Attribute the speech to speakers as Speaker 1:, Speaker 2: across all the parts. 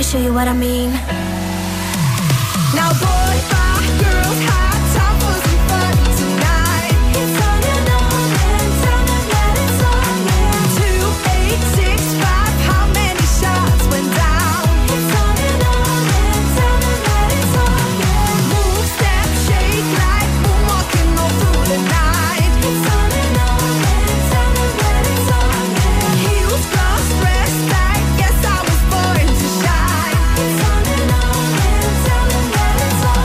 Speaker 1: show you what I mean. Now boys, bye, girls, high, time for some fun tonight. It's on and on and tell them that it's on, yeah. 2, 8, 6, 5, how many shots went down? It's on and on and tell them that it's on, yeah. Move, step, shake like moonwalking all through the night. It's on and on and tell them that it's on, yeah. Heels, gloves, dress like yes I was born to shine. It's on and on and tell them that it's on,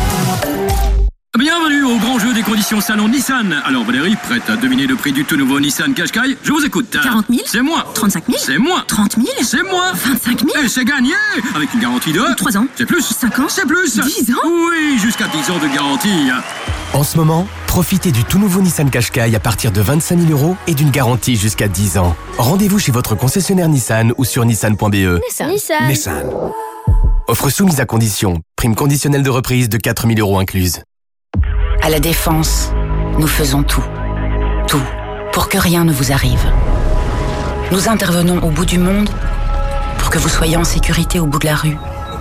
Speaker 1: yeah.
Speaker 2: Bienvenue au grand jeu des conditions salon Nissan. Alors Valérie, prête à deviner le prix du tout nouveau Nissan Qashqai? Je vous écoute.
Speaker 3: 40 000.
Speaker 2: C'est moi.
Speaker 3: 35 000.
Speaker 2: C'est moi.
Speaker 3: 30 000.
Speaker 2: C'est moi.
Speaker 3: 25 000.
Speaker 2: Et c'est gagné. Avec une garantie de
Speaker 3: 3 ans.
Speaker 2: C'est plus.
Speaker 3: 5 ans.
Speaker 2: C'est plus.
Speaker 3: 10 ans.
Speaker 2: Oui, jusqu'à 10 ans de garantie.
Speaker 4: En ce moment, profitez du tout nouveau Nissan Qashqai à partir de 25 000 € et d'une garantie jusqu'à 10 ans. Rendez-vous chez votre concessionnaire Nissan ou sur nissan.be. Nissan. Offre soumise à condition. Prime conditionnelle de reprise de 4 000 € incluse.
Speaker 5: À la Défense, nous faisons tout. Tout. Pour que rien ne vous arrive. Nous intervenons au bout du monde pour que vous soyez en sécurité au bout de la rue.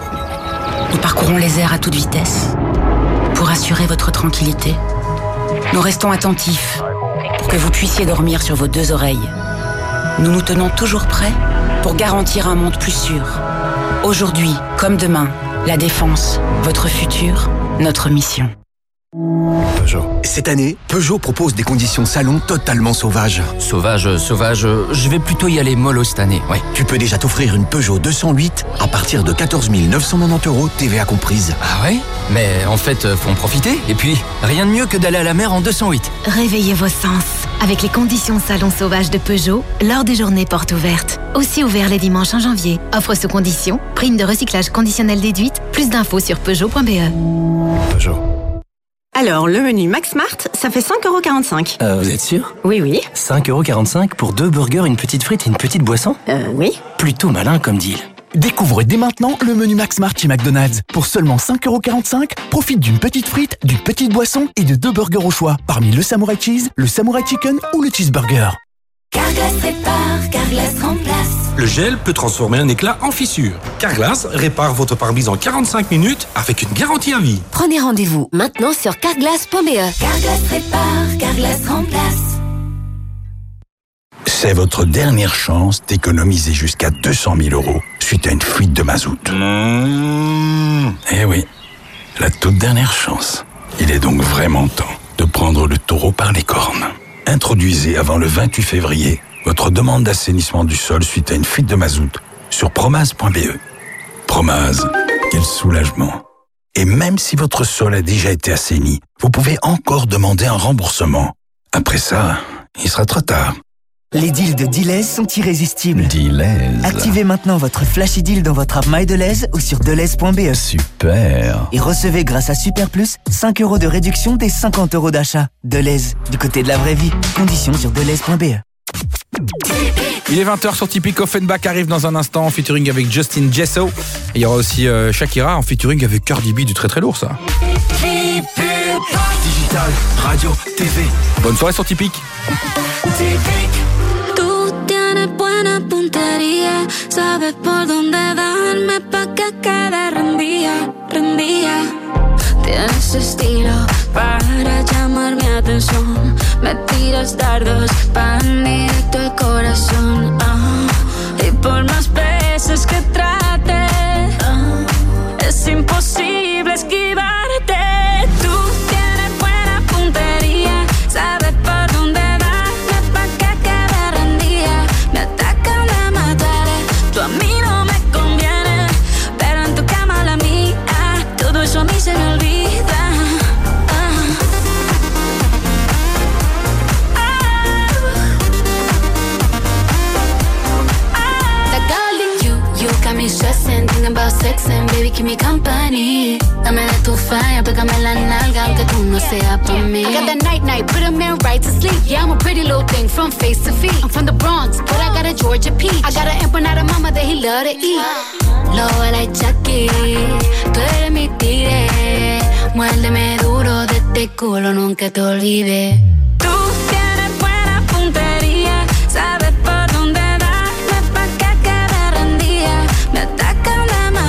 Speaker 5: Nous parcourons les airs à toute vitesse pour assurer votre tranquillité. Nous restons attentifs pour que vous puissiez dormir sur vos 2 oreilles. Nous nous tenons toujours prêts pour garantir un monde plus sûr. Aujourd'hui, comme demain, la Défense, votre futur, notre mission.
Speaker 6: Peugeot. Cette année, Peugeot propose des conditions salon totalement sauvages.
Speaker 7: Sauvage, je vais plutôt y aller mollo cette année, ouais.
Speaker 6: Tu peux déjà t'offrir une Peugeot 208 à partir de 14 990 €, TVA comprise.
Speaker 7: Ah ouais? Mais en fait, faut en profiter. Et puis, rien de mieux que d'aller à la mer en 208.
Speaker 3: Réveillez vos sens avec les conditions salon sauvage de Peugeot lors des journées portes ouvertes. Aussi ouvert les dimanches en janvier. Offre sous condition, prime de recyclage conditionnelle déduite. Plus d'infos sur Peugeot.be.
Speaker 6: Peugeot.
Speaker 8: Alors, le menu Max Mart, ça fait 5,45 €.
Speaker 7: Vous êtes sûr?
Speaker 8: Oui.
Speaker 7: 5,45 € pour 2 burgers, une petite frite et une petite boisson?
Speaker 8: Oui.
Speaker 7: Plutôt malin comme deal.
Speaker 9: Découvre dès maintenant le menu Max Mart chez McDonald's. Pour seulement 5,45 €, profite d'une petite frite, d'une petite boisson et de 2 burgers au choix. Parmi le Samurai Cheese, le Samurai Chicken ou le Cheeseburger.
Speaker 1: Carglass répare, Carglass remplace.
Speaker 10: Le gel peut transformer un éclat en fissure. Carglass répare votre pare-brise en 45 minutes avec une garantie à vie.
Speaker 1: Prenez rendez-vous maintenant sur carglass.be. Carglass répare, Carglass remplace.
Speaker 11: C'est votre dernière chance d'économiser jusqu'à 200 000 € suite à une fuite de mazout. Eh oui, la toute dernière chance. Il est donc vraiment temps de prendre le taureau par les cornes. Introduisez avant le 28 février votre demande d'assainissement du sol suite à une fuite de mazout sur promaz.be. Promaz, quel soulagement. Et même si votre sol a déjà été assaini, vous pouvez encore demander un remboursement. Après ça, il sera trop tard.
Speaker 12: Les deals de Deleuze sont irrésistibles.
Speaker 11: Deleuze.
Speaker 12: Activez maintenant votre flashy deal dans votre app MyDeleuze ou sur deleuze.be.
Speaker 11: Super.
Speaker 12: Et recevez grâce à Super Plus 5 € de réduction des 50 € d'achat. Deleuze, du côté de la vraie vie. Conditions sur deleuze.be.
Speaker 13: Il est 20h sur Typique. Offenbach arrive dans un instant en featuring avec Justin Jesso. Et il y aura aussi Shakira en featuring avec Cardi B, du très très lourd ça. Digital, radio, TV. Bonne soirée sur Typique.
Speaker 1: Buena puntería, sabes por dónde darme pa' que quede rendía. Tienes estilo para llamar mi atención. Me tiras dardos pan directo al corazón. Y por más veces que trate, es imposible esquivarte. Tú tienes buena puntería, sabes por dónde darme pa' que quede rendía. Me atacan, me mataré, tú a mí no me conviene, pero en tu cama la mía, todo eso a mí se me olvida. Got me stressing, thinking about sex and baby keep me company. Dame de tu fire, pégame la nalga aunque tú no seas por mí. I got that night, put a man right to sleep. Yeah, I'm a pretty little thing from face to feet. I'm from the Bronx, but I got a Georgia peach. I got an empanada mama that he love to eat. Lobo like Chucky, tú eres mi tigre. Muérdeme duro de este culo, nunca te olvides. Tú tienes buena puntería, sabes por dónde darme pa' que quede rendida. Me atacan, me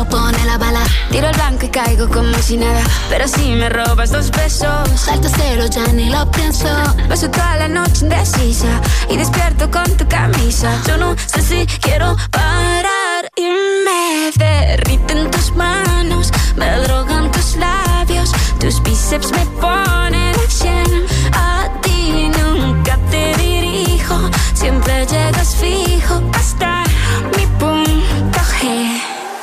Speaker 1: pone la bala. Tiro el blanco y caigo como si nada, pero si me robas 2 besos, salto cero, ya ni lo pienso. Paso toda la noche indecisa y despierto con tu camisa. Yo no sé si quiero parar y me derriten tus manos, me drogan tus labios, tus bíceps me ponen al 100. A ti nunca te dirijo, siempre llegas fijo hasta mi punto G.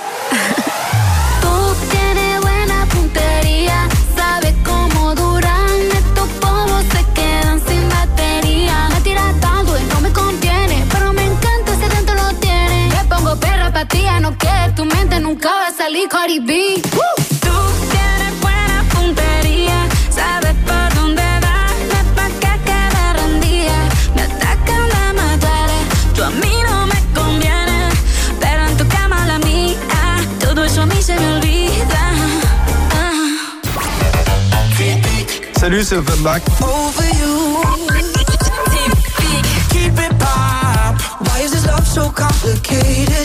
Speaker 1: Tú tienes buena puntería, sabes cómo duran estos polvos, se quedan sin batería. Me tiras tanto y no me contiene, pero me encanta si dentro lo tiene. Me pongo perra pa' ti, no que tu mente nunca va a salir Cardi B. Tú tienes buena puntería, sabes por dónde darme pa' que quede rendida. Me atacan la mataré, tú a mí no me conviene, pero en tu cama la mía, todo eso a mí se me olvida.
Speaker 14: Salut, c'est Offenbach. Over you. Keep it pop. Why is this love so complicated?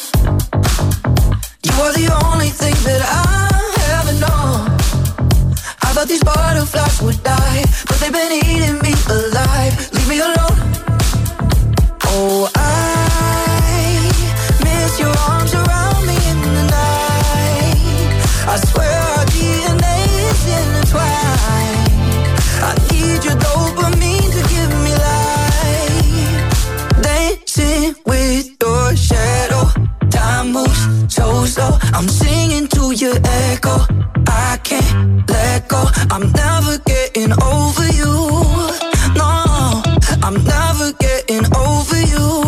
Speaker 14: You are the only thing that I ever known. I thought these butterflies would die, but they've been eating me alive. Leave me alone. Oh, I miss your arms around me in the night. I swear our DNA is intertwined. I need your dopamine to give me life. Dancing with your shadow. Time moves so slow. I'm singing to your echo. I can't let go. I'm never getting over you. No, I'm never getting over you.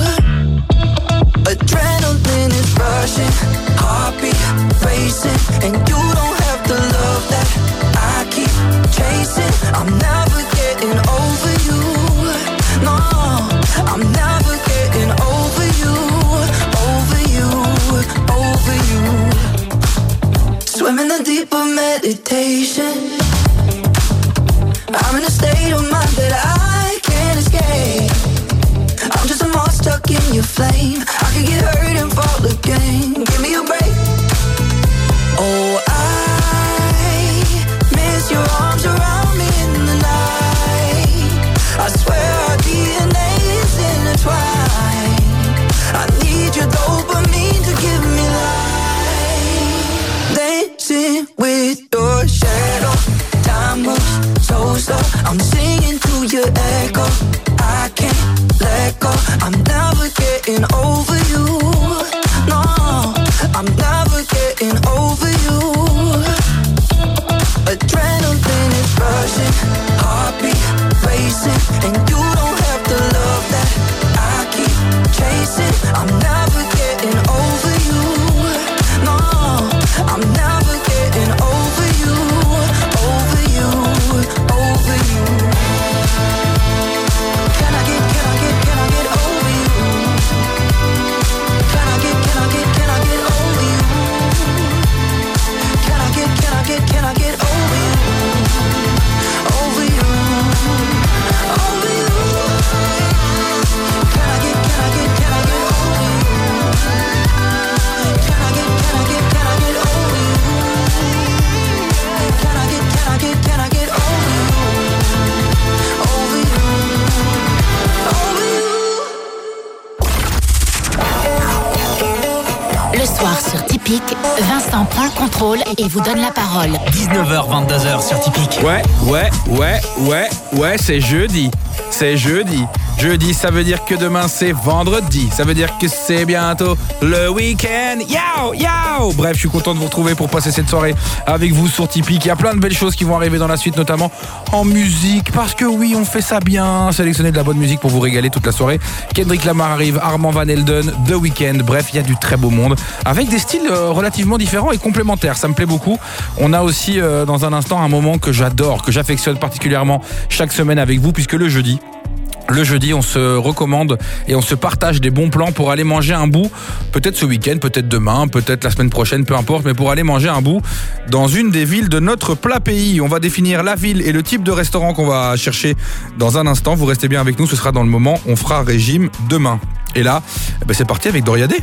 Speaker 14: Adrenaline is rushing, heartbeat racing, and you don't have to love that I keep chasing. I'm never getting over you. No, I'm never getting over you, over you, over you. Swim in the deep of meditation. I'm in a state of mind that I can't escape. I'm just a moth stuck in your flame. I could get hurt and fall again. Give me a break. Oh, I miss your arms around me in the night. I swear our DNA is intertwined. I need your dopamine to give me life. Dancing with your shadow. Time moves so slow. I'm singing to your echo. I can't let go. I'm never getting over you. No, I'm never getting over you. Adrenaline is rushing, heartbeat racing, and you don't have to love that I keep chasing. I'm never getting over you. No, I'm never getting over you, over you, over you. Can I get over you? Can I get over you? Can I get over you? Can I get over you? Over you, over you. Can I get over you? Can I get over you? Can I get over you? Over you, over you.
Speaker 3: Le soir sur Typique, Vincent prend le contrôle et vous donne la parole.
Speaker 7: 19h, 22h sur Typique.
Speaker 13: Ouais, c'est jeudi. C'est jeudi. Jeudi, ça veut dire que demain c'est vendredi. Ça veut dire que c'est bientôt le week-end. Yo. Bref, je suis content de vous retrouver pour passer cette soirée avec vous sur Typique. Il y a plein de belles choses qui vont arriver dans la suite, notamment en musique. Parce que oui, on fait ça bien. Sélectionner de la bonne musique pour vous régaler toute la soirée. Kendrick Lamar arrive, Armand Van Helden, The Weeknd. Bref, il y a du très beau monde. Avec des styles relativement différents et complémentaires. Ça me plaît beaucoup. On a aussi dans un instant un moment que j'adore, que j'affectionne particulièrement chaque semaine avec vous, puisque le jeudi, on se recommande et on se partage des bons plans pour aller manger un bout, peut-être ce week-end, peut-être demain, peut-être la semaine prochaine, peu importe, mais pour aller manger un bout dans une des villes de notre plat pays. On va définir la ville et le type de restaurant qu'on va chercher dans un instant. Vous restez bien avec nous, ce sera dans le moment, on fera régime demain. Et là, c'est parti avec Doria Day.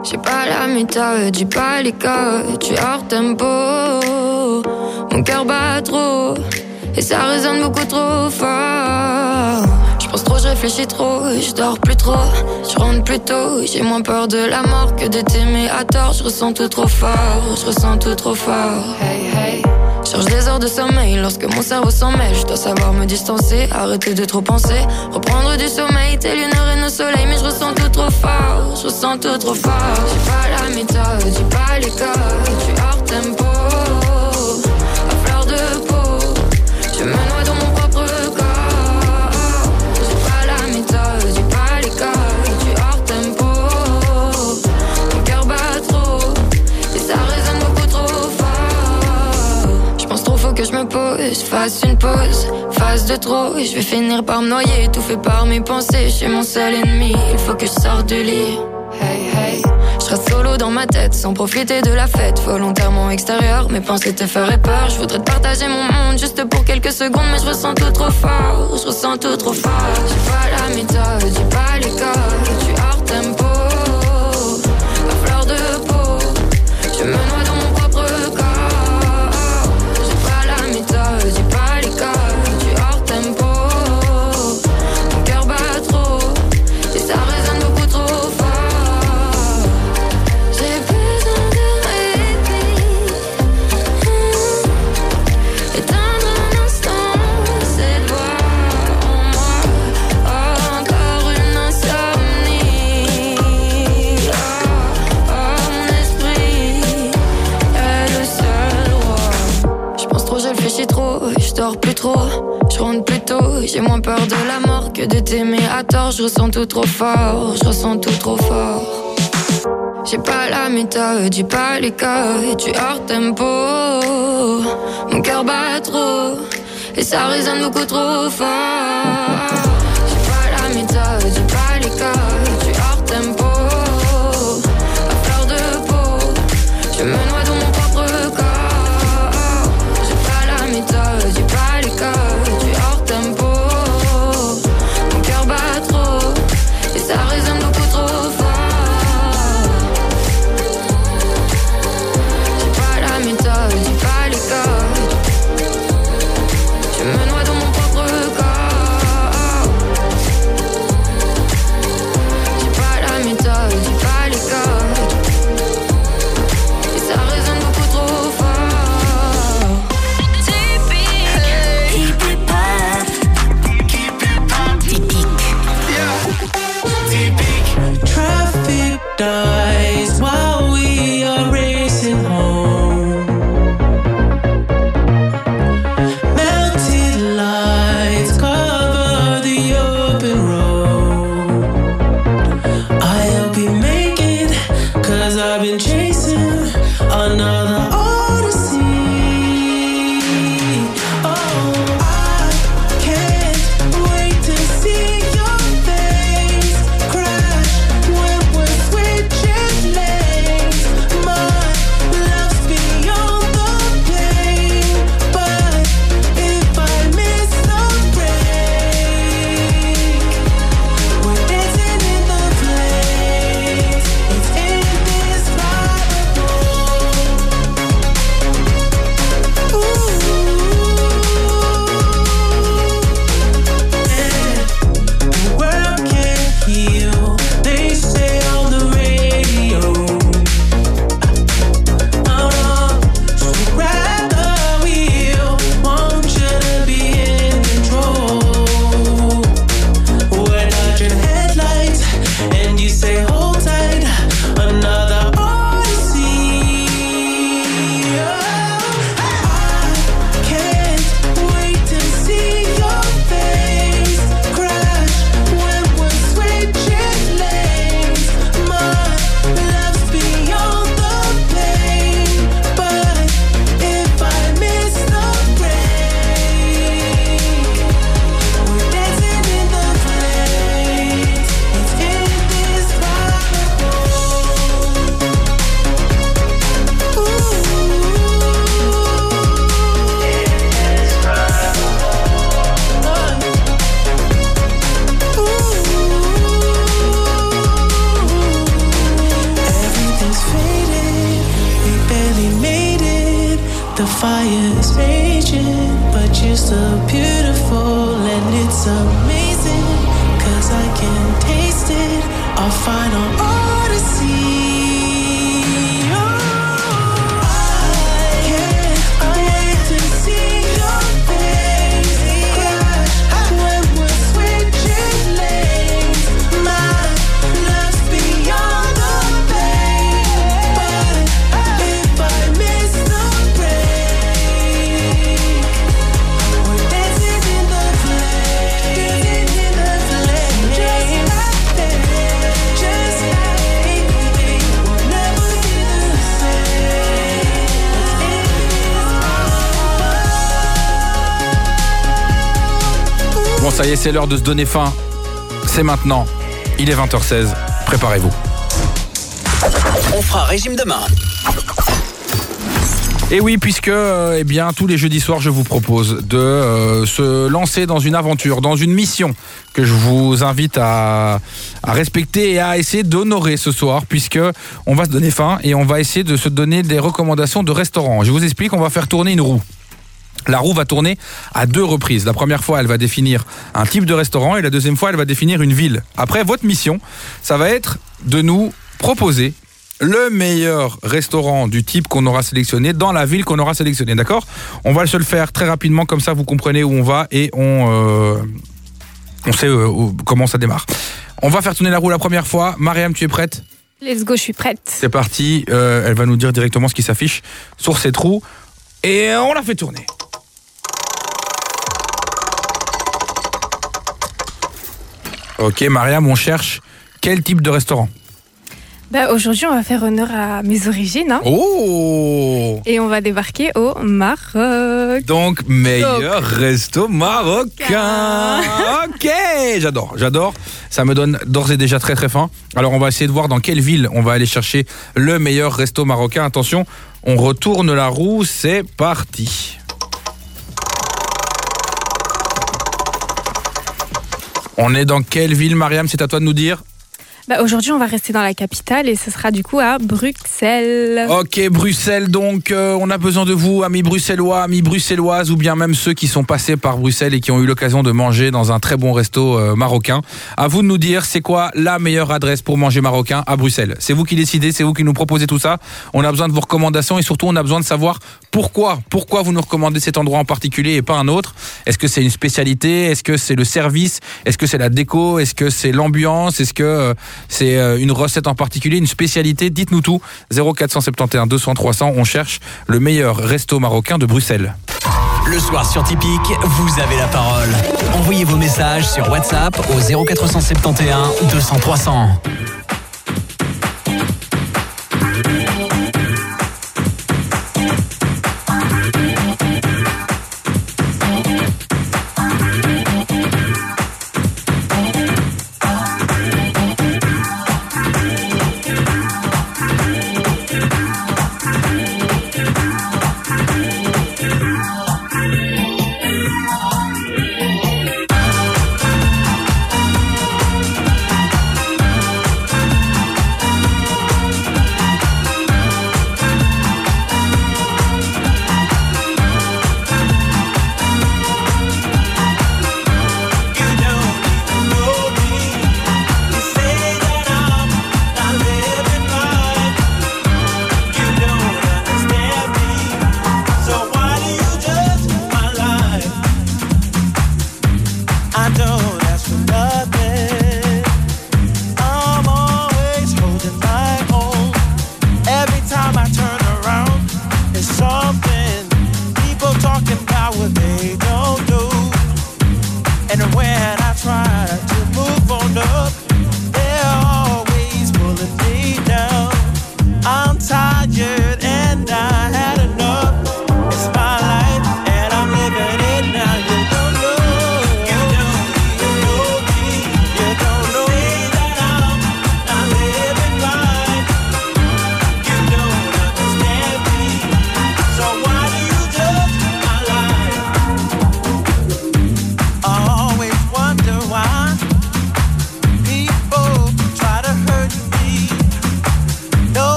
Speaker 15: J'ai pas la méthode, j'ai pas les codes, tu es hors tempo. Mon cœur bat trop, et ça résonne beaucoup trop fort. Je pense trop, je réfléchis trop, je dors plus trop, je rentre plus tôt. J'ai moins peur de la mort que de t'aimer à tort. Je ressens tout trop fort, je ressens tout trop fort. Hey, hey. Cherche des heures de sommeil lorsque mon cerveau s'en mêle. Je dois savoir me distancer, arrêter de trop penser, reprendre du sommeil, tel une reine au soleil. Mais je ressens tout trop fort, je ressens tout trop fort. J'ai pas la méthode, j'ai pas les codes, tu es hors tempo. À fleur de peau, je me noie dans mon propre corps. J'ai pas la méthode, j'ai pas les codes, tu es hors tempo. Mon cœur bat trop, et ça résonne beaucoup trop fort. Je pense trop, faut que je me pose, fasse une pause, phase de trop. Et je vais finir par me noyer, étouffé par mes pensées. Je suis mon seul ennemi, il faut que je sorte du lit. Hey, hey. Je reste solo dans ma tête, sans profiter de la fête. Volontairement extérieur, mes pensées te feraient peur. Je voudrais te partager mon monde, juste pour quelques secondes. Mais je ressens tout trop fort, je ressens tout trop fort. J'ai pas la méthode, j'ai pas les codes, tu es hors tempo. À fleur de peau, je me noie dans mon propre corps. J'ai pas la méthode, j'ai pas les codes, tu es hors tempo. Mon cœur bat trop, et ça résonne beaucoup trop fort. Je dors plus trop, je rentre plus tôt. J'ai moins peur de la mort que de t'aimer à tort. Je ressens tout trop fort, je ressens tout trop fort. J'ai pas la méthode, j'ai pas les codes, tu es hors tempo. Mon cœur bat trop, et ça résonne beaucoup trop fort. J'ai pas la méthode, j'ai pas les codes, tu es hors tempo. À fleur de peau, je me noie dans mon propre corps. J'ai pas les codes, tu es hors tempo. Mon cœur bat trop, et ça résonne beaucoup trop fort. J'ai pas la méthode, j'ai pas les codes. Je me noie dans mon propre corps.
Speaker 16: The fire's raging, but you're so beautiful and it's amazing, 'cause I can taste it, our final odyssey.
Speaker 13: Bon, ça y est, c'est l'heure de se donner fin. C'est maintenant. Il est 20h16. Préparez-vous.
Speaker 17: On fera régime demain.
Speaker 13: Et oui, puisque eh bien, tous les jeudis soirs, je vous propose de se lancer dans une aventure, dans une mission que je vous invite à respecter et à essayer d'honorer ce soir, puisque on va se donner faim et on va essayer de se donner des recommandations de restaurants. Je vous explique, on va faire tourner une roue. La roue va tourner à 2 reprises. La première fois, elle va définir un type de restaurant et la deuxième fois, elle va définir une ville. Après, votre mission, ça va être de nous proposer le meilleur restaurant du type qu'on aura sélectionné dans la ville qu'on aura sélectionnée, d'accord ? On va se le faire très rapidement, comme ça vous comprenez où on va et on sait comment ça démarre. On va faire tourner la roue la première fois. Mariam, tu es prête ?
Speaker 18: Let's go, je suis prête.
Speaker 13: C'est parti, elle va nous dire directement ce qui s'affiche sur cette roue et on la fait tourner. Ok, Mariam, on cherche quel type de restaurant ?
Speaker 18: Aujourd'hui, on va faire honneur à mes origines. Hein.
Speaker 13: Oh !
Speaker 18: Et on va débarquer au Maroc.
Speaker 13: Donc, meilleur resto marocain. Ok, j'adore. Ça me donne d'ores et déjà très très faim. Alors, on va essayer de voir dans quelle ville on va aller chercher le meilleur resto marocain. Attention, on retourne la roue, c'est parti. On est dans quelle ville, Mariam ? C'est à toi de nous dire.
Speaker 18: Aujourd'hui, on va rester dans la capitale et ce sera du coup à Bruxelles.
Speaker 13: Ok, Bruxelles, donc on a besoin de vous, amis bruxellois, amis bruxelloises, ou bien même ceux qui sont passés par Bruxelles et qui ont eu l'occasion de manger dans un très bon resto marocain. À vous de nous dire, c'est quoi la meilleure adresse pour manger marocain à Bruxelles ? C'est vous qui décidez, c'est vous qui nous proposez tout ça. On a besoin de vos recommandations et surtout, on a besoin de savoir pourquoi vous nous recommandez cet endroit en particulier et pas un autre. Est-ce que c'est une spécialité ? Est-ce que c'est le service ? Est-ce que c'est la déco ? Est-ce que c'est l'ambiance ? Est-ce que c'est une recette en particulier, une spécialité? Dites-nous tout. 0471 200 300, on cherche le meilleur resto marocain de Bruxelles.
Speaker 17: Le soir sur Typique, vous avez la parole. Envoyez vos messages sur WhatsApp au 0471 200 300.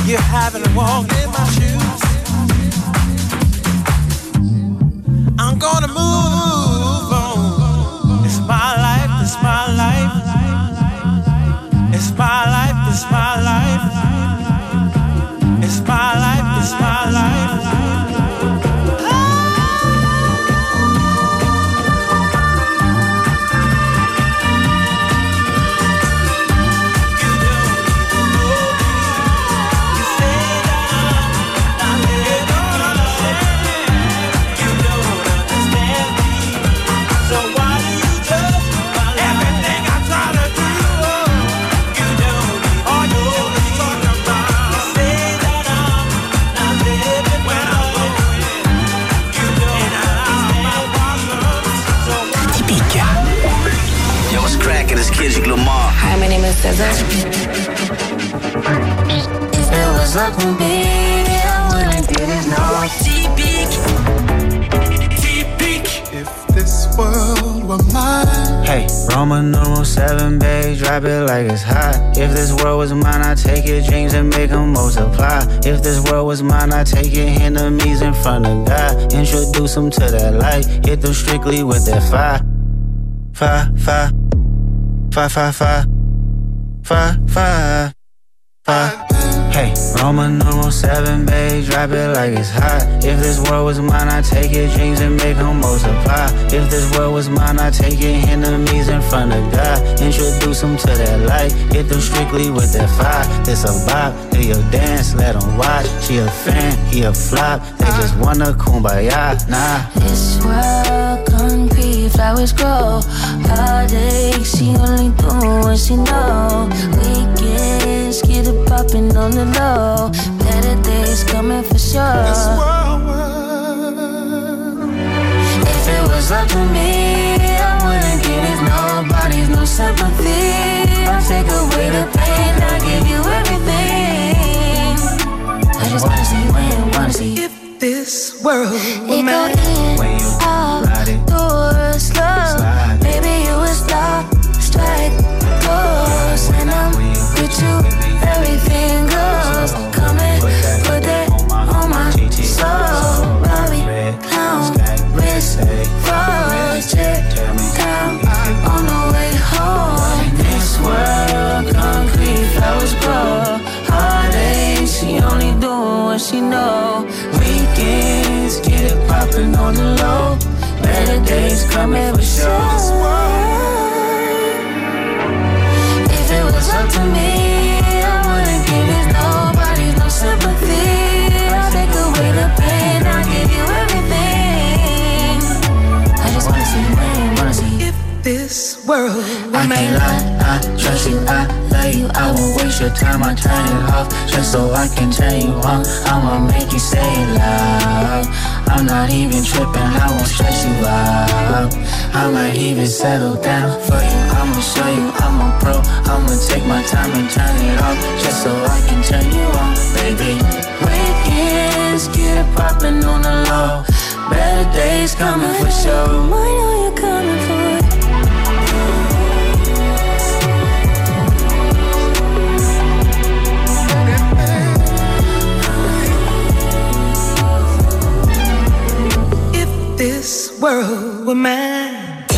Speaker 16: you haven't walked in my shoes. I'm gonna move on. It's my life, it's my life. It's my life, it's my life. It's my life, it's my life.
Speaker 19: Kendrick Lamar.
Speaker 15: Hi, my name is Cesar. If it was up to me, I wouldn't get it, no. T-Peak.
Speaker 16: If this world were mine.
Speaker 19: Hey, Roman numeral 7, babe, drop it like it's hot. If this world was mine, I'd take your dreams and make them multiply. If this world was mine, I'd take your enemies in front of God. Introduce them to that light, hit them strictly with that fire. Fire, fire. Fire, fire, fire. Fire, fire, fire. Hey, Roman numeral 7, babe, drop it like it's hot. If this world was mine, I'd take your dreams and make them multiply. If this world was mine, I'd take your enemies in front of God. Introduce them to that light, hit them strictly with that fire. This a bop, do your dance, let them watch. She a fan, he a flop, they just wanna kumbaya, nah.
Speaker 15: This world concrete, flowers grow. Heartache, she only do what she know. Weekends, get it poppin' on the low. Better days coming for sure.
Speaker 16: This world,
Speaker 15: if it was up to me, I wouldn't give it nobody's no sympathy. I'll take away the pain, I'll give you everything. I just wanna see when, wanna see.
Speaker 16: if this world were
Speaker 15: It
Speaker 16: mine.
Speaker 15: go in, out, door, slow. Maybe you would stop, strike, pose. And I'm with you, everything goes. Come and put that on my soul. Robbie, clown, wrist, froze, check down on the way home. This world, concrete, flowers grow. Heartache, she only doing what she know. Weekends, get it poppin' on the low. Better days coming for sure. If it was up to me, I wouldn't give it nobody's no sympathy. I'll take away the pain, I'll give you everything. I just wanna see when, wanna see.
Speaker 16: If this world were
Speaker 19: I
Speaker 16: mine.
Speaker 19: can't lie, I trust you, I love you. I won't waste your time, I turn it off just so I can turn you on. I'ma make you say it loud. I'm not even tripping, I won't stress you out. I might even settle down for you. I'ma show you I'm a pro. I'ma take my time and turn it off just so I can turn you on, baby.
Speaker 15: Weekends, get it poppin' on the low. Better days coming for sure. I know you're coming for it.
Speaker 16: This world were mine.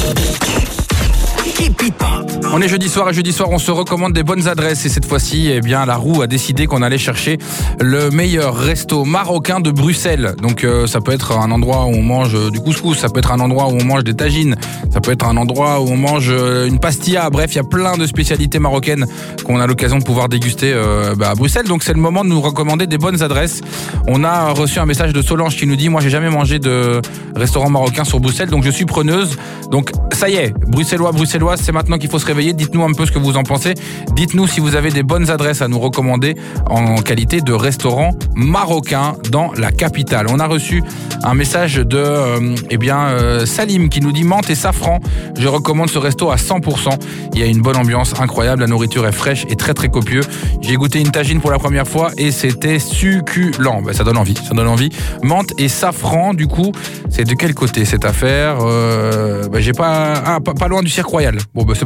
Speaker 13: On est jeudi soir et jeudi soir on se recommande des bonnes adresses et cette fois-ci eh bien la roue a décidé qu'on allait chercher le meilleur resto marocain de Bruxelles. Donc ça peut être un endroit où on mange du couscous, ça peut être un endroit où on mange des tagines, ça peut être un endroit où on mange une pastilla. Bref, il y a plein de spécialités marocaines qu'on a l'occasion de pouvoir déguster à Bruxelles. Donc c'est le moment de nous recommander des bonnes adresses. On a reçu un message de Solange qui nous dit: moi j'ai jamais mangé de restaurant marocain sur Bruxelles, donc je suis preneuse. Donc ça y est, bruxelloise, c'est maintenant qu'il faut se réveiller. Dites-nous un peu ce que vous en pensez. Dites-nous si vous avez des bonnes adresses à nous recommander en qualité de restaurant marocain dans la capitale. On a reçu un message de Salim qui nous dit: menthe et safran, je recommande ce resto à 100%. Il y a une bonne ambiance incroyable, la nourriture est fraîche et très très copieux. J'ai goûté une tagine pour la première fois et c'était succulent. Ça donne envie. Menthe et safran, du coup, c'est de quel côté cette affaire? J'ai pas loin du Cirque Royal. Bon, c'est pas mal.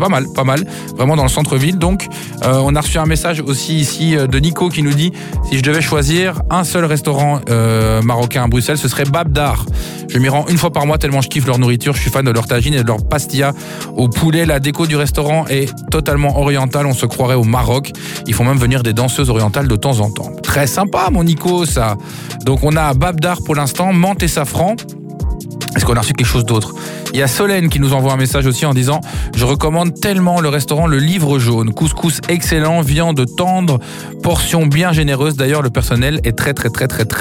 Speaker 13: pas mal, vraiment dans le centre-ville. Donc, on a reçu un message aussi ici de Nico qui nous dit si je devais choisir un seul restaurant marocain à Bruxelles, ce serait Babdar. Je m'y rends une fois par mois tellement je kiffe leur nourriture. Je suis fan de leur tagine et de leur pastilla au poulet. La déco du restaurant est totalement orientale. On se croirait au Maroc. Ils font même venir des danseuses orientales de temps en temps. Très sympa, mon Nico, ça. Donc, on a Babdar pour l'instant, menthe et safran. Est-ce qu'on a reçu quelque chose d'autre? Il y a Solène qui nous envoie un message aussi en disant « Je recommande tellement le restaurant Le Livre Jaune. Couscous excellent, viande tendre, portion bien généreuse. D'ailleurs, le personnel est très chaleureux. »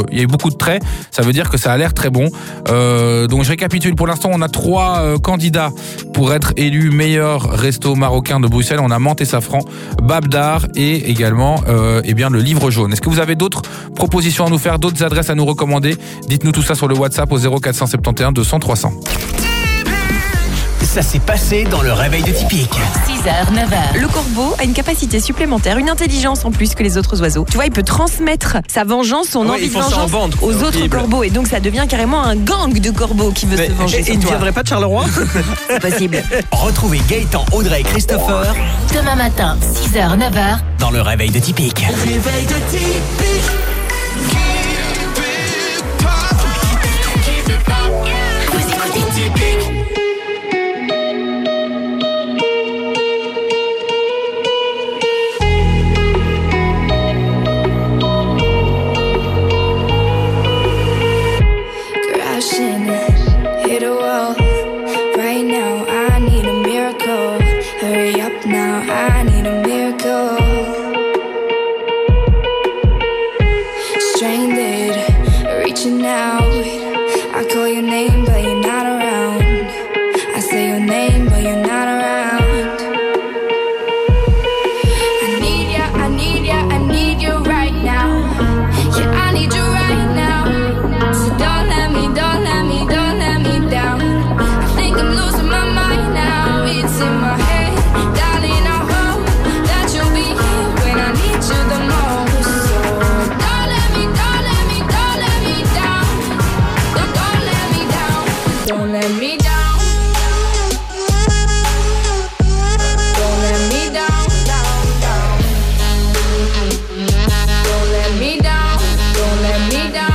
Speaker 13: Il y a eu beaucoup de traits, ça veut dire que ça a l'air très bon. Donc je récapitule. Pour l'instant, on a 3 candidats pour être élus meilleur resto marocain de Bruxelles. On a menthe et safran, Babdar et également Le Livre Jaune. Est-ce que vous avez d'autres propositions à nous faire, d'autres adresses à nous recommander? Dites-nous tout ça sur le WhatsApp au 0471 200 300.
Speaker 17: Ça s'est passé dans le réveil de Typique.
Speaker 20: 6h, 9h. Le corbeau a une capacité supplémentaire, une intelligence en plus que les autres oiseaux. Tu vois, il peut transmettre sa vengeance, son envie de vengeance aux autres corbeaux. Et donc, ça devient carrément un gang de corbeaux qui veut se venger sur toi.
Speaker 21: Il ne viendrait pas de Charleroi?
Speaker 20: C'est possible.
Speaker 17: Retrouvez Gaëtan, Audrey et Christopher
Speaker 3: Demain matin, 6h, 9h.
Speaker 17: Dans le réveil de Typique.
Speaker 14: Réveil de Typique.
Speaker 3: Vous écoutez Typique.
Speaker 15: Hit a wall. Right now, I need a miracle. Hurry up now, I need a miracle. Stranded, reaching out. I call your name, but you're not around. I say your name, but you're not around. I need ya, I need ya, I need you right now. Yeah, I need you right now. So don't let me down. I think I'm losing my mind now. It's in my head, darling. I hope that you'll be here when I need you the most. So don't let me down. Don't let me down. Don't let me down. Don't let me down. Don't let me down. Don't let me down. Don't let me down.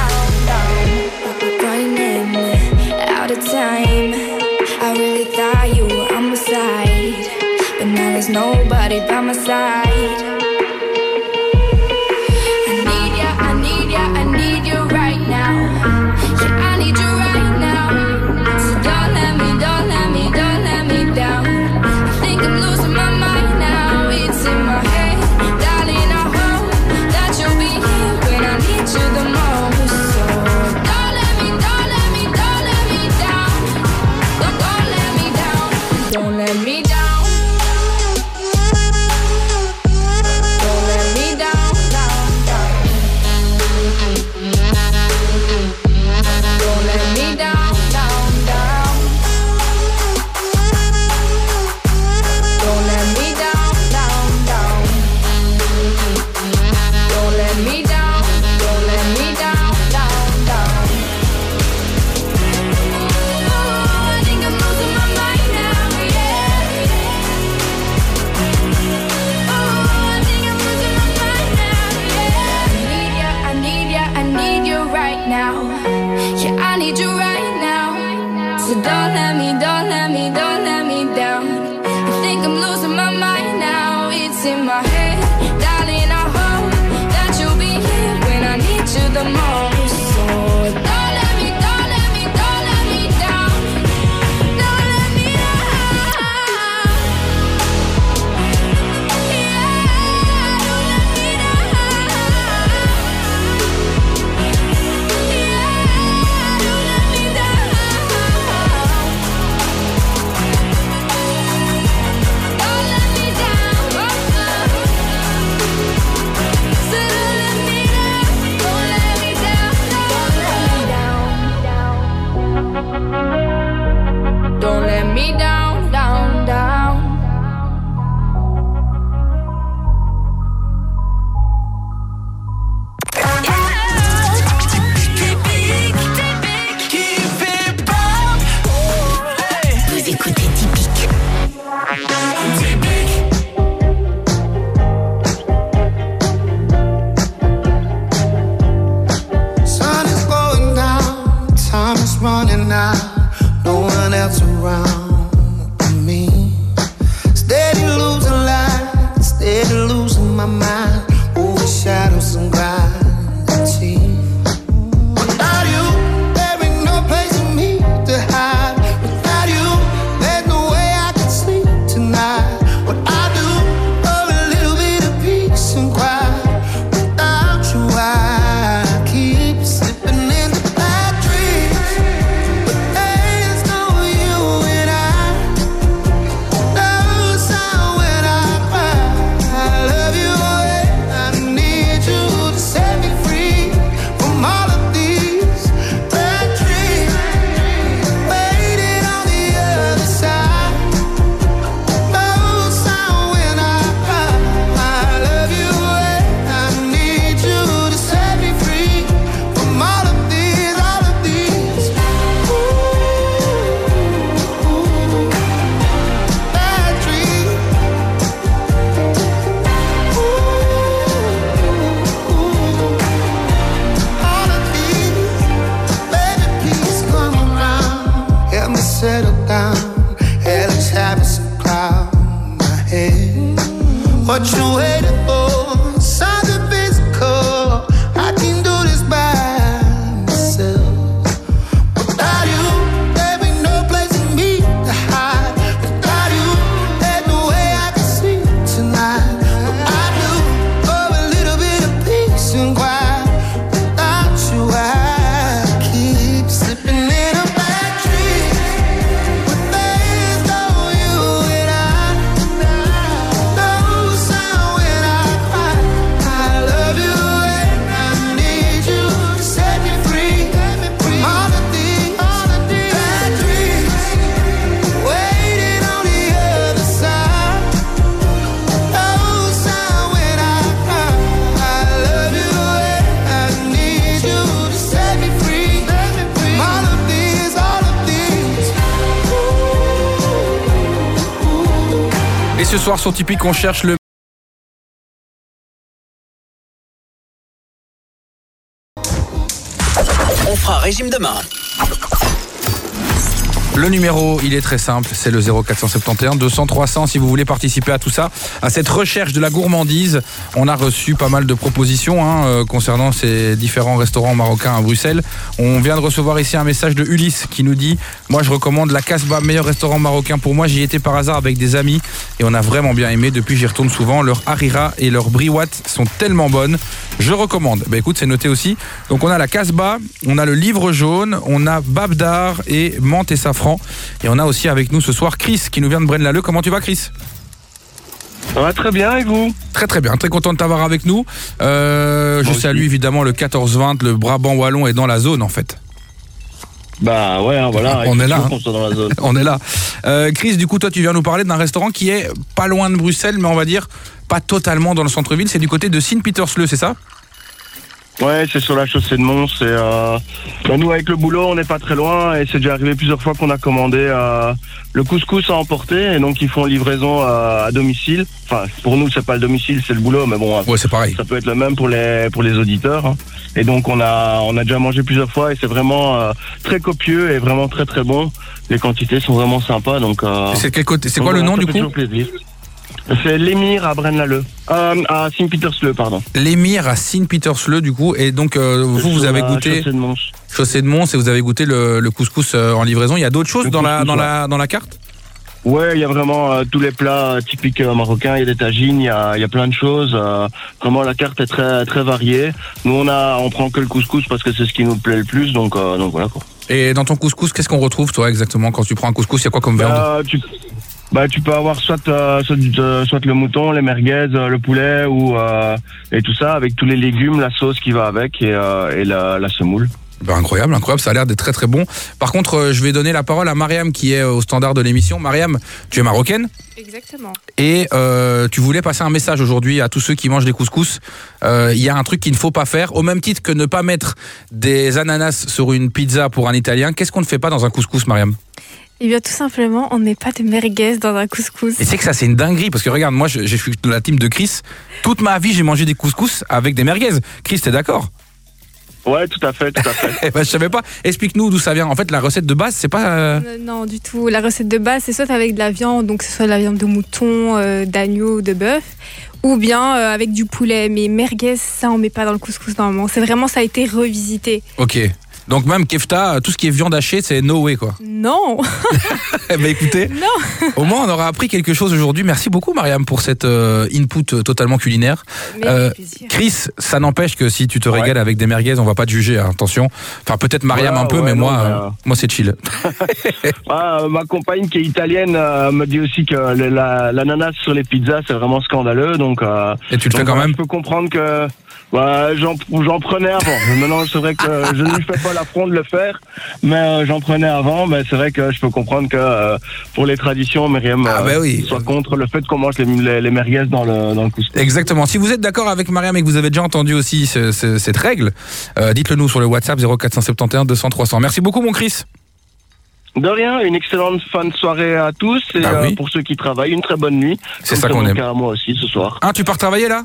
Speaker 15: Out of time, I really thought you were on my side, but now there's nobody by my side. I need ya, I need ya, I need you right now. Yeah, I need you right now. So don't let me down. I think I'm losing my mind now. It's in my head, darling. I hope that you'll be here when I need you the most. So don't let me down. Don't let me down. Don't let me down. Don't let me down. Don't let me down. Don't let me down. Don't let me down. Oh, I think I'm losing my mind now. Now, yeah, I need you right now. So don't let me down. I think I'm losing my mind now. It's in my head, darling. I hope that you'll be here when I need you the most. So don't let me down. Don't let me down. Don't let me down. Yeah, don't let me down.
Speaker 13: ce soir sur Typique, on cherche le...
Speaker 17: On fera régime demain.
Speaker 13: Le numéro, il est très simple, c'est le 0471 200 300 si vous voulez participer à tout ça, à cette recherche de la gourmandise. On a reçu pas mal de propositions concernant ces différents restaurants marocains à Bruxelles. On vient de recevoir ici un message de Ulysse qui nous dit « Moi je recommande la Casbah, meilleur restaurant marocain pour moi. J'y étais par hasard avec des amis et on a vraiment bien aimé. Depuis j'y retourne souvent. Leur harira et leur briouat sont tellement bonnes. Je recommande. » Bah écoute, c'est noté aussi. Donc on a la Casbah, on a le Livre Jaune, on a Babdar et Menthe et Safran. Et on a aussi avec nous ce soir Chris qui nous vient de Braine-l'Alleud. Comment tu vas, Chris ?
Speaker 21: Ça va très bien, et vous ?
Speaker 13: Très très bien, très content de t'avoir avec nous. Je salue évidemment le 14-20, le Brabant Wallon est dans la zone en fait.
Speaker 21: Bah ouais, voilà.
Speaker 13: On est là.
Speaker 21: Dans la zone.
Speaker 13: On est là. Chris, du coup, toi tu viens nous parler d'un restaurant qui est pas loin de Bruxelles, mais on va dire pas totalement dans le centre-ville. C'est du côté de Sint-Pietersloo, c'est ça ?
Speaker 21: Ouais, c'est sur la chaussée de Mons. Nous, avec le boulot, on n'est pas très loin et c'est déjà arrivé plusieurs fois qu'on a commandé le couscous à emporter et donc ils font livraison à domicile. Enfin, pour nous, c'est pas le domicile, c'est le boulot, mais bon,
Speaker 13: ouais, c'est pareil.
Speaker 21: Ça peut être le même pour les auditeurs. Hein. Et donc on a déjà mangé plusieurs fois et c'est vraiment très copieux et vraiment très très bon. Les quantités sont vraiment sympas. Donc
Speaker 13: c'est quel côté ? C'est quoi le nom du coup ?
Speaker 21: C'est l'Émir à Braine-l'Alleud. À Sint-Pietersloo, pardon.
Speaker 13: L'Émir à Sint-Pietersloo, du coup. Et donc, vous avez goûté... Chaussée de Mons. Et vous avez goûté le couscous en livraison. Il y a d'autres choses dans la carte ?
Speaker 21: Ouais, il y a vraiment tous les plats typiques marocains. Il y a des tagines, il y a plein de choses. Vraiment, la carte est très, très variée. Nous, on prend que le couscous parce que c'est ce qui nous plaît le plus. Donc voilà, quoi.
Speaker 13: Et dans ton couscous, qu'est-ce qu'on retrouve, toi, exactement ? Quand tu prends un couscous, il y a quoi comme viande ?
Speaker 21: Tu peux avoir soit le mouton, les merguez, le poulet et tout ça avec tous les légumes, la sauce qui va avec et la semoule.
Speaker 13: Incroyable, ça a l'air d'être très très bon. Par contre, je vais donner la parole à Mariam qui est au standard de l'émission. Mariam, tu es marocaine ?
Speaker 18: Exactement.
Speaker 13: Et tu voulais passer un message aujourd'hui à tous ceux qui mangent des couscous. Il y a un truc qu'il ne faut pas faire, au même titre que ne pas mettre des ananas sur une pizza pour un Italien. Qu'est-ce qu'on ne fait pas dans un couscous, Mariam ?
Speaker 18: Eh bien, tout simplement, on met pas de merguez dans un couscous.
Speaker 13: Et c'est que ça, c'est une dinguerie, parce que regarde, moi, je suis de la team de Chris. Toute ma vie, j'ai mangé des couscous avec des merguez. Chris, t'es d'accord ?
Speaker 21: Ouais, tout à fait.
Speaker 13: Je savais pas. Explique-nous d'où ça vient. En fait, la recette de base, c'est pas...
Speaker 18: Non, du tout. La recette de base, c'est soit avec de la viande, donc que ce soit de la viande de mouton, d'agneau, de bœuf, ou bien avec du poulet. Mais merguez, ça, on met pas dans le couscous normalement. C'est vraiment, ça a été revisité.
Speaker 13: Ok. Donc même Kefta, tout ce qui est viande hachée, c'est no way, quoi.
Speaker 18: Non.
Speaker 13: Écoutez,
Speaker 18: non.
Speaker 13: Au moins on aura appris quelque chose aujourd'hui. Merci beaucoup, Mariam, pour cette input totalement culinaire. Chris, ça n'empêche que si tu te régales avec des merguez, on va pas te juger, hein, attention. Enfin peut-être Mariam un peu, mais moi c'est chill.
Speaker 21: Ma compagne qui est italienne me dit aussi que l'ananas sur les pizzas, c'est vraiment scandaleux. Donc,
Speaker 13: et tu le fais quand même ?
Speaker 21: Je peux comprendre que... j'en prenais avant. Maintenant, c'est vrai que je ne lui fais pas l'affront de le faire, mais j'en prenais avant. Mais c'est vrai que je peux comprendre que pour les traditions, Myriam soit contre le fait qu'on mange les merguez dans le couscous.
Speaker 13: Exactement. Si vous êtes d'accord avec Myriam et que vous avez déjà entendu aussi cette règle, dites-le nous sur le WhatsApp 0471 200 300. Merci beaucoup, mon Chris.
Speaker 21: De rien, une excellente fin de soirée à tous et pour ceux qui travaillent, une très bonne nuit.
Speaker 13: C'est ça qu'on aime.
Speaker 21: À moi aussi ce soir.
Speaker 13: Tu pars travailler là ?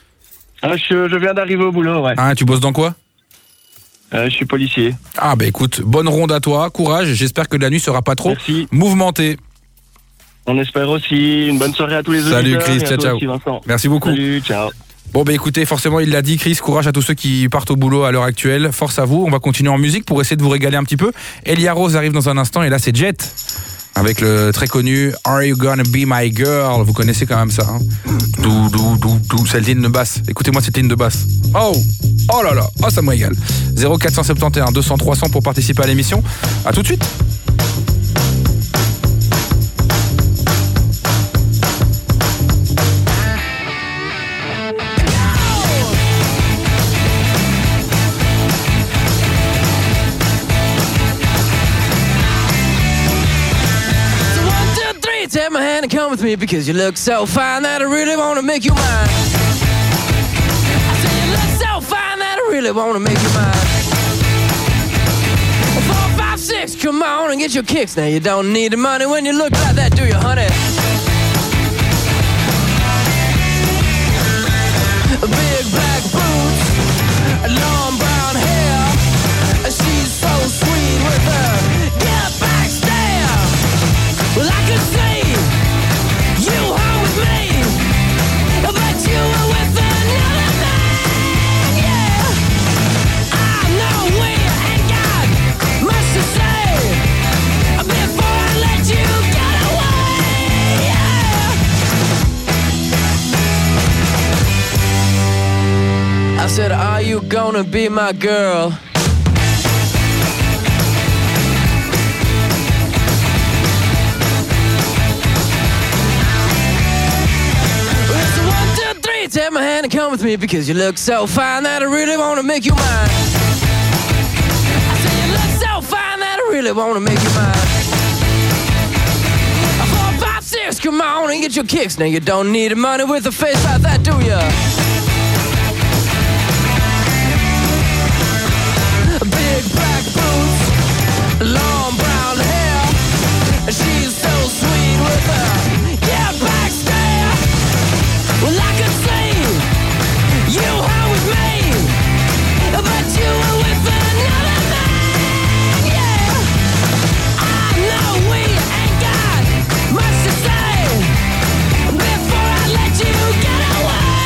Speaker 21: Je viens d'arriver au boulot, ouais.
Speaker 13: Tu bosses dans quoi ?
Speaker 21: Je suis policier.
Speaker 13: Écoute, bonne ronde à toi, courage, j'espère que la nuit sera pas trop mouvementée.
Speaker 21: On espère aussi. Une bonne soirée à tous les auditeurs.
Speaker 13: Salut Chris, ciao. Merci beaucoup.
Speaker 21: Salut, ciao.
Speaker 13: Bon écoutez, forcément il l'a dit Chris, courage à tous ceux qui partent au boulot à l'heure actuelle, force à vous, on va continuer en musique pour essayer de vous régaler un petit peu. Elia Rose arrive dans un instant et là c'est Jet. Avec le très connu Are You Gonna Be My Girl? Vous connaissez quand même ça, hein? Cette ligne de basse. Écoutez-moi cette ligne de basse. Oh là là, ça me régale. 0471 200 300 pour participer à l'émission. À tout de suite.
Speaker 22: Take my hand and come with me because you look so fine that I really wanna make you mine. I say you look so fine that I really wanna make you mine. 4, 5, 6, come on and get your kicks. Now you don't need the money when you look like that, do you, honey? big black boots, long brown hair. She's so sweet with her get back stare. Well, I could see you home with me, but you were with another man, yeah. I know we ain't got much to say before I let you get away, yeah. I said, are you gonna be my girl? Take my hand and come with me because you look so fine that I really wanna make you mine. I say you look so fine that I really wanna make you mine. 4, 5, 6, come on and get your kicks. Now you don't need money with a face like that, do ya? Big black boots, long brown hair. She's so sweet with her get back stare. Well, I could see you home with me, but you were with another man, yeah. I know we ain't got much to say before I let you get away,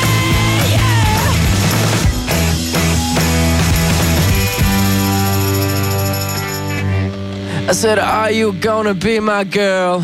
Speaker 22: yeah. I said, are you gonna be my girl?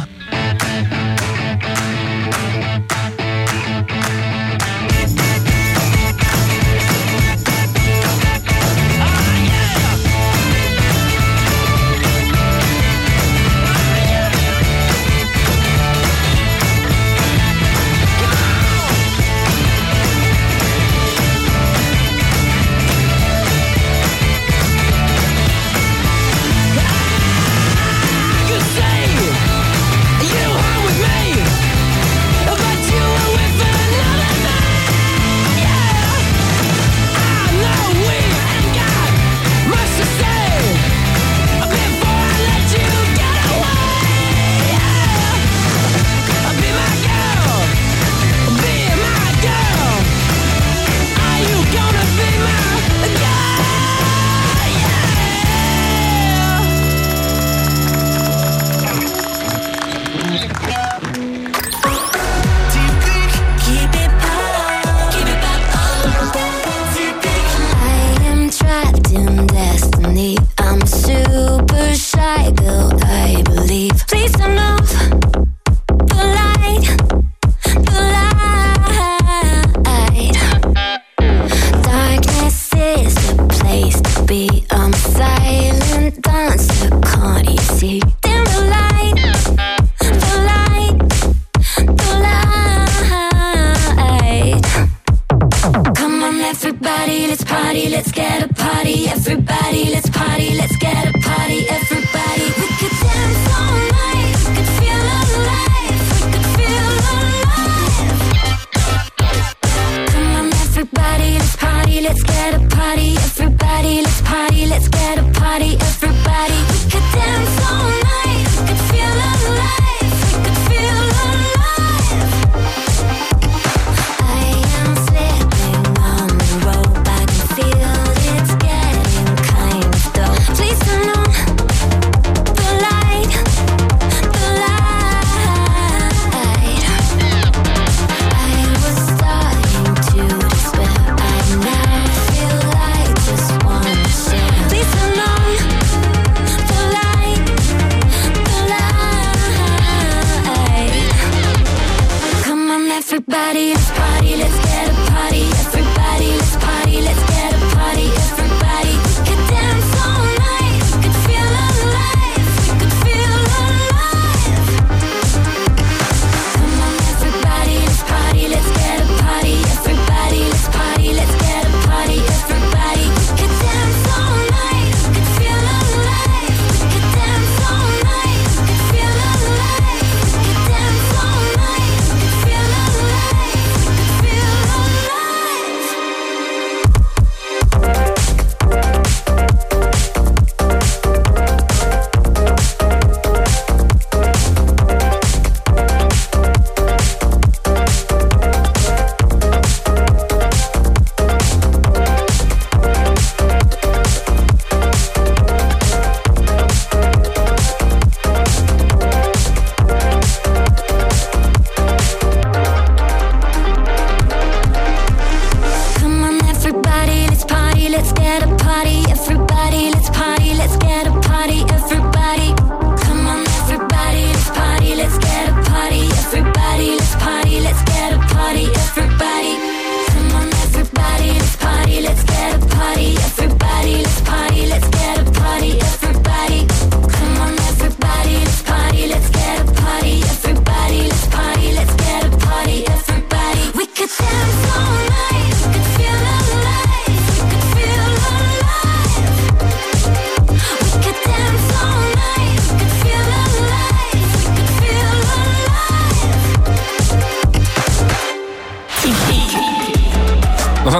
Speaker 1: Please don't know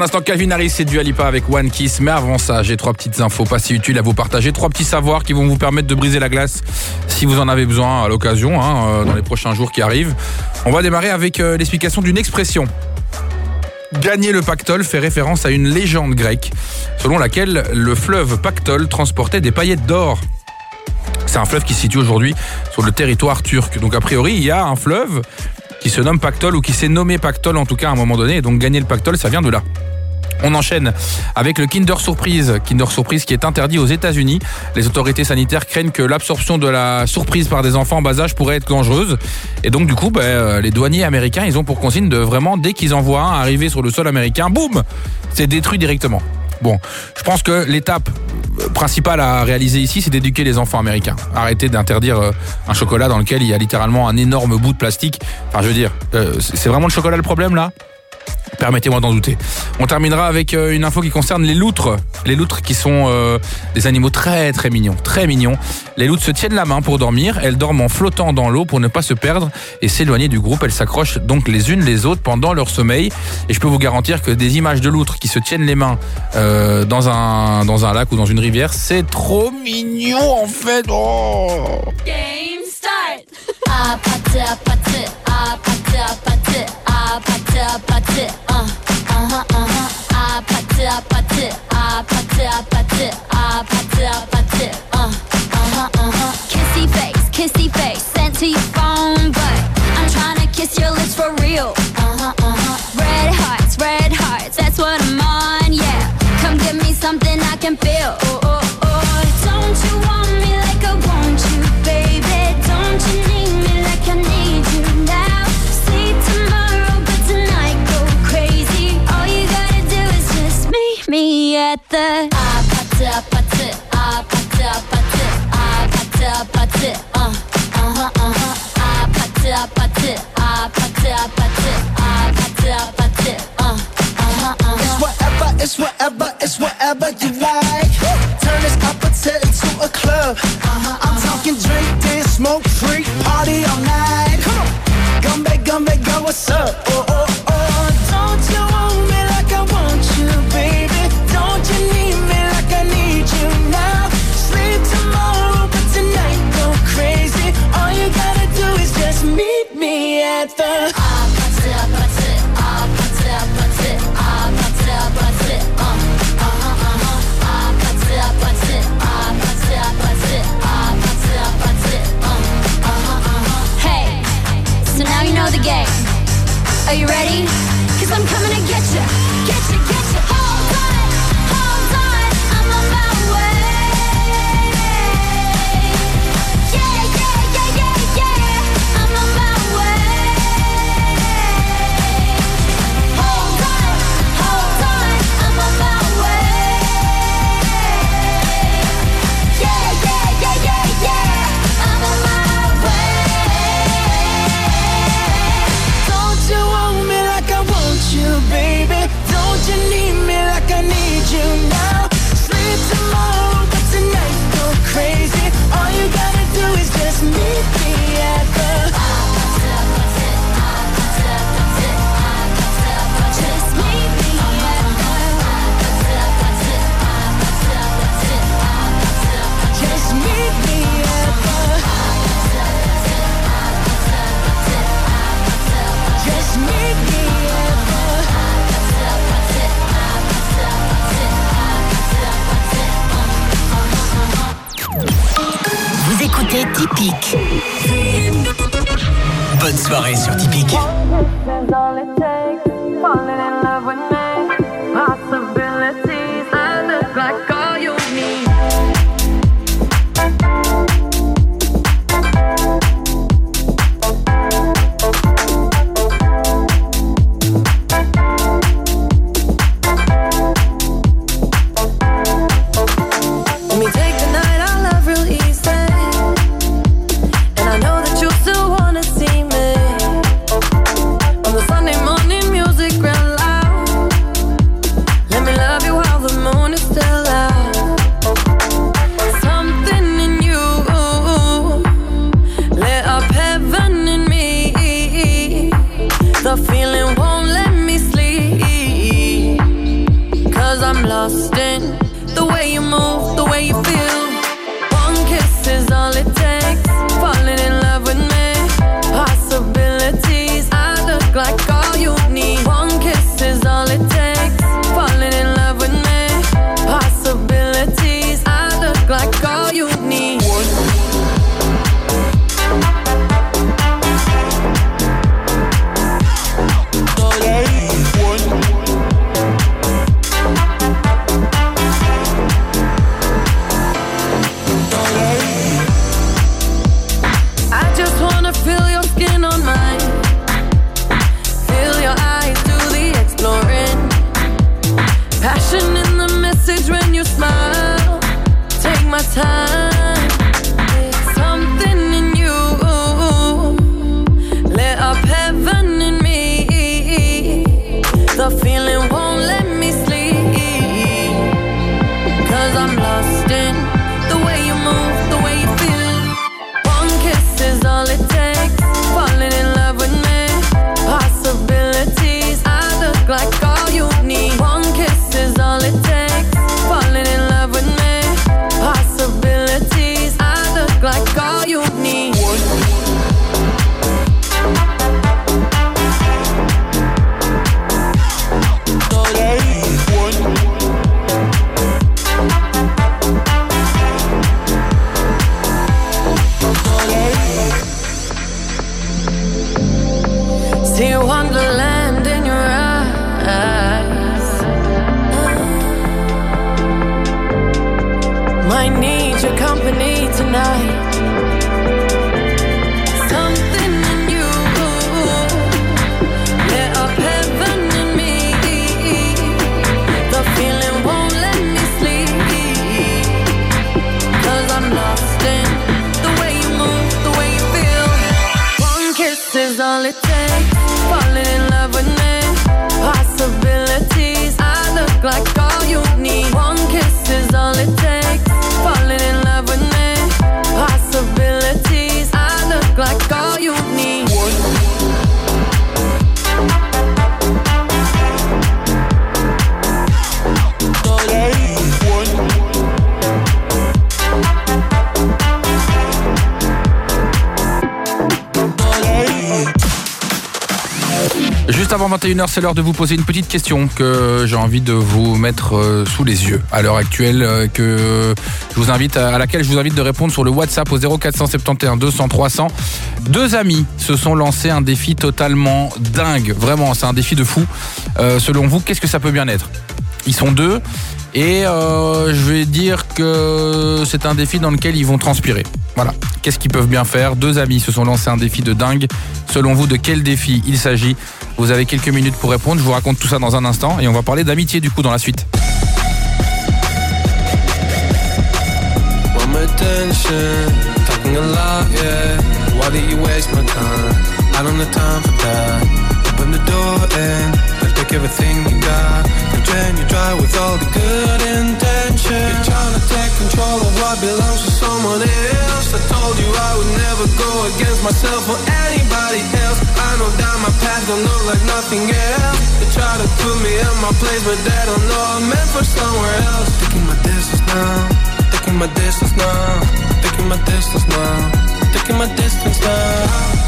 Speaker 13: l'instant, Calvin Harris et Dua Lipa avec One Kiss. Mais avant ça, j'ai 3 petites infos pas si utiles à vous partager. 3 petits savoirs qui vont vous permettre de briser la glace si vous en avez besoin à l'occasion, dans les prochains jours qui arrivent. On va démarrer avec l'explication d'une expression. Gagner le pactole fait référence à une légende grecque selon laquelle le fleuve Pactole transportait des paillettes d'or. C'est un fleuve qui se situe aujourd'hui sur le territoire turc. Donc a priori, il y a un fleuve qui se nomme Pactole ou qui s'est nommé Pactole en tout cas à un moment donné. Et donc gagner le pactole, ça vient de là. On enchaîne avec le Kinder Surprise. Kinder Surprise qui est interdit aux États-Unis. Les autorités sanitaires craignent que l'absorption de la surprise par des enfants en bas âge pourrait être dangereuse. Et donc du coup, les douaniers américains, ils ont pour consigne de vraiment, dès qu'ils en voient un arriver sur le sol américain, boum, c'est détruit directement. Bon, je pense que l'étape principale à réaliser ici, c'est d'éduquer les enfants américains. Arrêtez d'interdire un chocolat dans lequel il y a littéralement un énorme bout de plastique. Enfin, je veux dire, c'est vraiment le chocolat le problème là ? Permettez-moi d'en douter. On terminera avec une info qui concerne les loutres. Les loutres qui sont des animaux très très mignons, très mignons. Les loutres se tiennent la main pour dormir. Elles dorment en flottant dans l'eau pour ne pas se perdre et s'éloigner du groupe. Elles s'accrochent donc les unes les autres pendant leur sommeil. Et je peux vous garantir que des images de loutres qui se tiennent les mains dans un lac ou dans une rivière, c'est trop mignon en fait. Oh.
Speaker 1: Game start. Apate, apate, apate, apate, apate, apate, apate, apate, apate, apate, apate, kissy face, sent to your phone, but I'm trying to kiss your lips for real. Red hearts, that's what I'm on, yeah. Come give me something I can feel. Oh, oh, oh. Don't you want me like I want you, baby? Don't you need me like I need you now? Sleep tomorrow, but tonight go crazy. All you gotta do is just meet me at the apate, apate, apate, apate, apate, apate, apate, apate, apate, apate, apate,
Speaker 16: It's whatever you like. Turn this appetite into a club. I'm talking drink, dance, smoke, freak, party all night. Come on, go, what's up? Oh, oh, oh. Don't you want me like I want you, baby? Don't you need me like I need you now? Sleep tomorrow, but tonight go crazy. All you gotta do is just meet me at the
Speaker 1: Hey, so now you know the game. Are you ready? 'Cause I'm coming to get you, get you, get you. Hold on, I'm on my way. Yeah, yeah, yeah, yeah, yeah, I'm on my way. Hold on, I'm on my way. Yeah, yeah, yeah, yeah, yeah, I'm on my way.
Speaker 16: Don't you want me like I want you, baby? Don't you need me like I need you now? Sleep tomorrow, but tonight go crazy. All you gotta do is just meet me at the
Speaker 1: Just meet me at
Speaker 16: Just meet me at the Just meet me at
Speaker 17: Vous écoutez Typique. Bonne soirée sur Typique.
Speaker 15: Let me take the night I love real easy, and I know that you still wanna see me on the Sunday morning music real loud. Let me love you while the moon is still out.
Speaker 22: the way you move, the way you feel. One kiss is all it takes. Falling in love with me. Possibilities, I look like all you need. One kiss is all it takes. Falling in love with me. Possibilities, I look like all you need. Passion in the message when you smile. Take my time. Something in you lit up heaven in me. The feeling won't let me sleep. 'Cause I'm lost in the way you move, the way you feel. One kiss is all it takes. Falling in love with me. Possibilities, I look like all you need. One kiss is all it takes. Falling in love with me. Possibilities, I look like all you need. See wonderland in your eyes. Might need your company tonight. Something in you lit up heaven in me. The feeling won't let me sleep. 'Cause I'm lost in the way you move, the way you feel. One kiss is all it takes. Falling in love with me. Possibilities, I look like all you need. One kiss is all it takes. Falling in love with me. Possibilities, I look like all you need.
Speaker 13: Juste avant 21h, c'est l'heure de vous poser une petite question que j'ai envie de vous mettre sous les yeux à l'heure actuelle, à laquelle je vous invite de répondre sur le WhatsApp au 0471 200 300. Deux amis se sont lancés un défi totalement dingue. Vraiment, c'est un défi de fou. Selon vous, qu'est-ce que ça peut bien être ? Ils sont deux et je vais dire que c'est un défi dans lequel ils vont transpirer. Voilà. Qu'est-ce qu'ils peuvent bien faire ? Deux amis se sont lancés un défi de dingue. Selon vous, de quel défi il s'agit ? Vous avez quelques minutes pour répondre. Je vous raconte tout ça dans un instant et on va parler d'amitié du coup dans la suite.
Speaker 2: Everything you got, pretend you try with all the good intentions. You're trying to take control of what belongs to someone else. I told you I would never go against myself or anybody else. I know that my path don't look like nothing else. They try to put me in my place, but they don't know I'm meant for somewhere else. Taking my distance now, taking my distance now, taking my distance now, taking my distance now.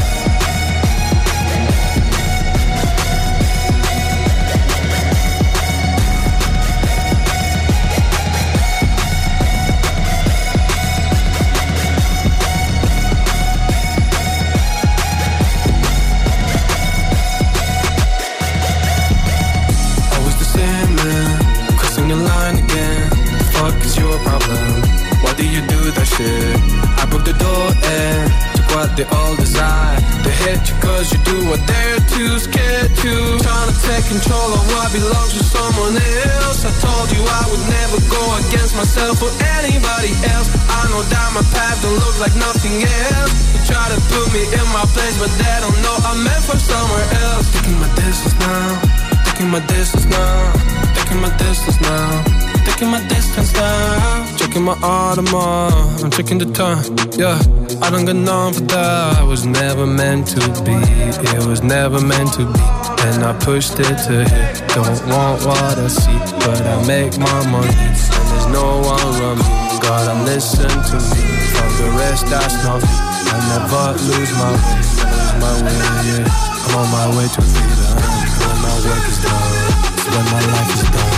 Speaker 2: I broke the door and took what they all desire. They hate you cause you do what they're too scared to. Trying to take control of what belongs to someone else. I told you I would never go against myself or anybody else. I know that my path don't look like nothing else. They try to put me in my place, but they don't know I'm meant for somewhere else. Taking my distance now, taking my distance now, taking my distance now, taking my distance now. Checking my Audemars, I'm checking the time, yeah. I don't got none for that. I was never meant to be, it was never meant to be. and I pushed it to hit. Don't want what I see, but I make my money, and there's no one around me. Gotta listen to me, from the rest that's not me. I never lose my way, yeah. I'm on my way to freedom. When my work is done, when my life is done.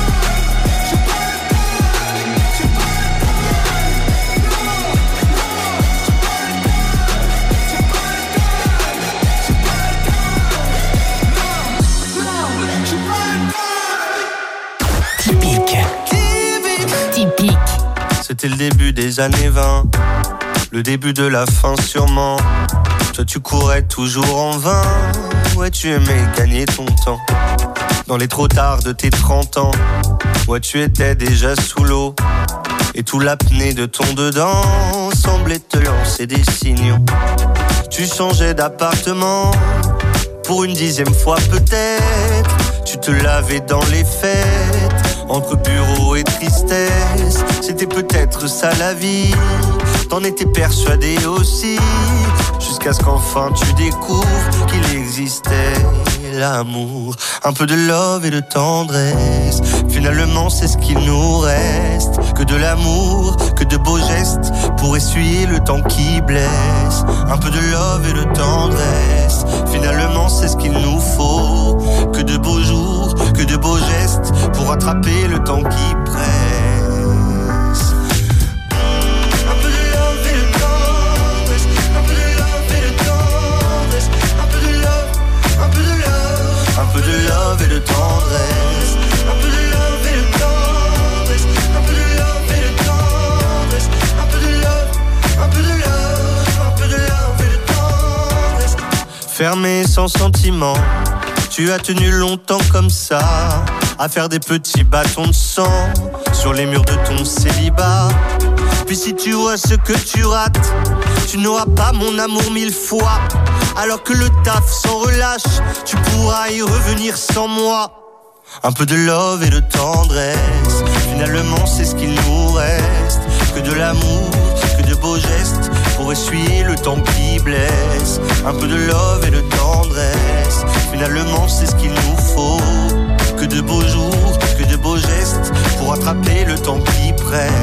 Speaker 4: Typique. C'était le début des années 20, le début de la fin sûrement. Toi tu courais toujours en vain, ouais tu aimais gagner ton temps. Dans les trop tard de tes 30 ans, ouais tu étais déjà sous l'eau. Et tout l'apnée de ton dedans semblait te lancer des signaux. Tu changeais d'appartement, pour une 10e fois peut-être. Tu te lavais dans les fêtes, entre bureau et tristesse. C'était peut-être ça la vie, t'en étais persuadé aussi. Jusqu'à ce qu'enfin tu découvres qu'il existait l'amour. Un peu de love et de tendresse, finalement c'est ce qu'il nous reste. Que de l'amour, que de beaux gestes, pour essuyer le temps qui blesse. Un peu de love et de tendresse, finalement c'est ce qu'il nous faut. Que de beaux jours, que de beaux gestes, pour rattraper le temps qui presse. Un peu de love et de tendresse, un peu de love et de tendresse, un peu de love et de tendresse, un peu de love, un peu de love, un peu de love et de tendresse. Fermé sans sentiment, tu as tenu longtemps comme ça, à faire des petits bâtons de sang sur les murs de ton célibat. Puis si tu vois ce que tu rates, tu n'auras pas mon amour 1000 fois. Alors que le taf s'en relâche, tu pourras y revenir sans moi. Un peu de love et de tendresse, finalement c'est ce qu'il nous reste. Que de l'amour, que de beaux gestes, pour essuyer le temps qui blesse. Un peu de love et de tendresse, finalement c'est ce qu'il nous faut. Que de beaux jours, que de beaux gestes, pour attraper le temps qui presse.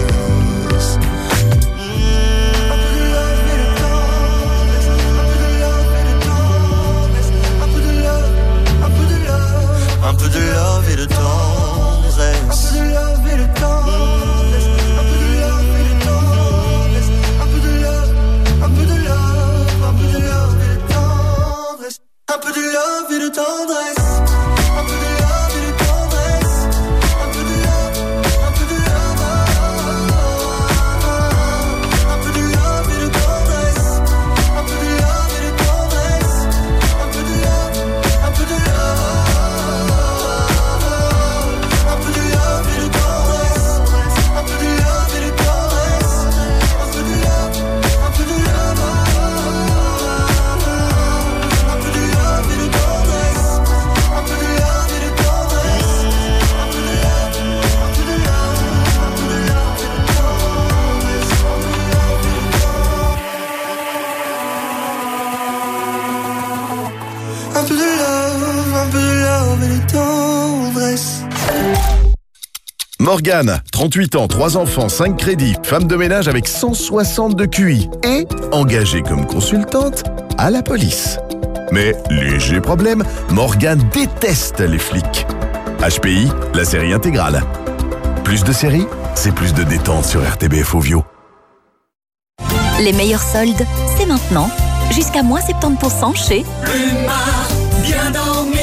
Speaker 4: Un peu de love et de tendresse. Un peu de love et de tendresse. Un peu de love et de tendresse. Un peu de love, un peu de love, un peu de love et de tendresse. Un peu de love et de tendresse. Un peu de love et de tendresse. Un peu de love, un peu de love. Un peu de love et de tendresse. Un peu de love et de tendresse. Un peu de love, un peu de love.
Speaker 5: Morgane, 38 ans, 3 enfants, 5 crédits, femme de ménage avec 160 de QI et engagée comme consultante à la police. Mais léger problème, Morgane déteste les flics. HPI, la série intégrale. Plus de séries, c'est plus de détente sur RTBF Ovio.
Speaker 23: Les meilleurs soldes, c'est maintenant. Jusqu'à moins 70% chez
Speaker 22: Plumard, bien dormi.